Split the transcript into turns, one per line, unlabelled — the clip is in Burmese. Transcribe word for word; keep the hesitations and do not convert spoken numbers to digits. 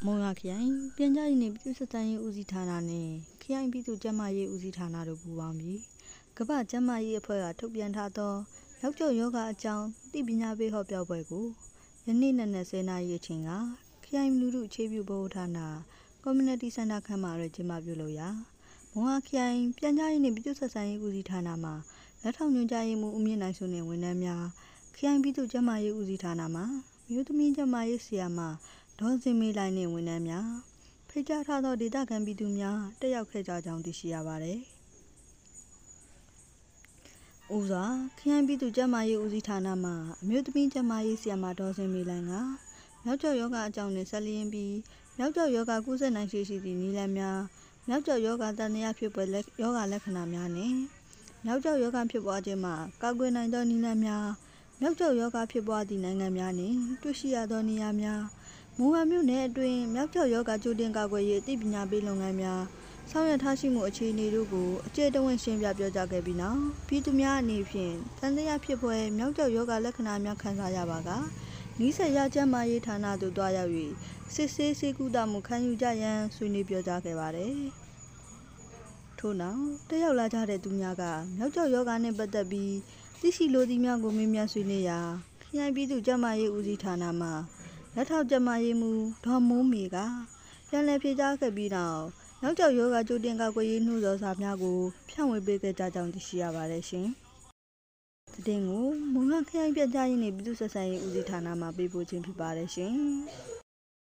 မုံရခရိုင်ပြန်ကြားရေးနှင့်ပြည်သူ့ဆက်ဆံရေးဦးစီးဌာနနှင့်ခရိုင်ပြည်သူ့ကျန်းမာရေးဦးစီးဌာနတို့ပူးပေါင်းပြီးကမ္ဘာ့ကျန်းမာရေးအဖွဲ့ကထုတ်ပြန်ထားသောယောက်ျော့ယောဂအကြောင်းသိပညာပေးဟောပြောပွဲကိုယနေ့နက်နက်ဆယ်နာရီအချိန်ကခရိုင်လူထုအခြေပြုဗဟိုဌာန Community Center ခန်းမတွင်ကျင်းပပြုလုပ်ရာမုံရခရိုင်ပြန်ကြားရေးနှင့်ပြည်သူ့ဆက်ဆံရေးဦးစီးဌာနမှလက်ထောက်ညွှန်ကြားရေးမှူးဦးမြင့်နိုင်စုနှင့်ဝန်ထမ်းများခရိုင်ပြည်သူ့ကျန်းမာရေးဦးစီးဌာနမှမြို့သမီးကျန်းမာရေးဆရာမဒေါ်စင်မေးလိုင်းနှင့်ဝန်ထမ်းများဖိတ်ကြားထားသောဒေသခံပြည်သူများတက်ရောက်ခဲ့ကြကြောင်းသိရှိရပါသည်။ဦးစွာခရိုင်ပြည်သူ့ကျန်းမာရေးဦးစီးဌာနမှအမျိုးသမီးကျန်းမာရေးဆရာမဒေါ်စင်မေးလိုင်းကမြောက်ကျောက်ယောဂအကြောင်းနှင့်ဆက်လျင်းပြီးမြောက်ကျောက်ယောဂကူးစက်နိုင်ခြေရှိသည့်နည်းလမ်းများမြောက်ကျောက်ယောဂသံသယဖြစ်ပွားယောဂလက္ခဏာများနှင့်မြောက်ကျောက်ယောဂဖြစ်ပွားခြင်းမှာကာကွယ်နိုင်သောနည်းလမ်းများမြောက်ကျောက်ယောဂဖြစ်ပွားသည့်နိုင်ငံများနှင့်တွေ့ရှိရသောနေရာများမုံရမြို့နယ်အတွင်းမြောက်ကျောက်ယောဂကြိုတင်ကာကွယ်ရေးအသိပညာပေးလုပ်ငန်းများဆောင်ရွက်ထားရှိမှုအခြေအနေတို့ကိုအကျယ်တဝင့်ရှင်းပြပြောကြားခဲ့ပြီးနောက်ပြည်သူများအနေဖြင့်သံသယဖြစ်ပွားမြောက်ကျောက်ယောဂလက္ခဏာများခံစားရပါကနီးစပ်ရာကျန်းမာရေးဌာနသို့တွားရောက်၍စစ်ဆေးဆေးကုသမှုခံယူကြရန်ဆွေးနွေးပြောကြားခဲ့ပါတယ်။ထို့နောက်တက်ရောက်လာကြတဲ့သူများကမြောက်ကျောက်ယောဂနှင့်ပတ်သက်ပြီးသိရှိလိုသည့်များကိုမေးမြန်းဆွေးနွေးရာခရိုင်ပြည်သူ့ကျန်းမာရေးဦးစီးဌာနမှလက်ထောက်ကျန်းမာရေးမှူးဒေါ်မိုးမေကပြန်လည်ဖြေကြားခဲ့ပြီးနောက်နောက်ကျောက်ယောဂကြိုတင်ကာကွယ်ရေးနှိုးဆော်စာများကိုဖြန့်ဝေပေးခဲ့ကြကြောင်းသိရှိရပါတယ်ရှင်။သတင်းကိုမုံရခရိုင်ပြန်ကြားရေးနှင့်ပြည်သူ့ဆက်ဆံရေးဦးစီးဌာနမှပေးပို့ခြင်းဖြစ်ပါတယ်ရှင်။